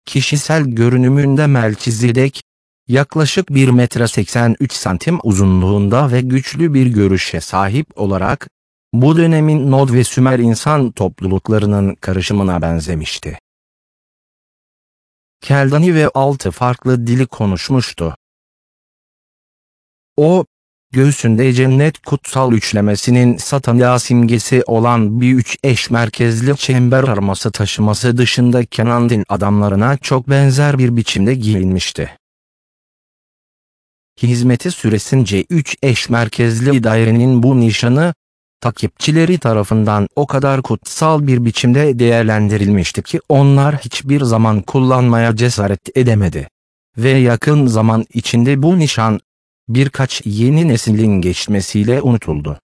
kişisel görünümünde Melkizedek, yaklaşık 1 metre 83 santim uzunluğunda ve güçlü bir görüşe sahip olarak, bu dönemin Nod ve Sümer insan topluluklarının karışımına benzemişti. Keldani ve 6 farklı dili konuşmuştu. O, göğsünde cennet kutsal üçlemesinin Satanya simgesi olan bir üç eş merkezli çember arması taşıması dışında Kenan din adamlarına çok benzer bir biçimde giyinmişti. Hizmeti süresince üç eş merkezli dairenin bu nişanı, takipçileri tarafından o kadar kutsal bir biçimde değerlendirilmişti ki onlar hiçbir zaman kullanmaya cesaret edemedi. Ve yakın zaman içinde bu nişan, birkaç yeni neslin geçmesiyle unutuldu.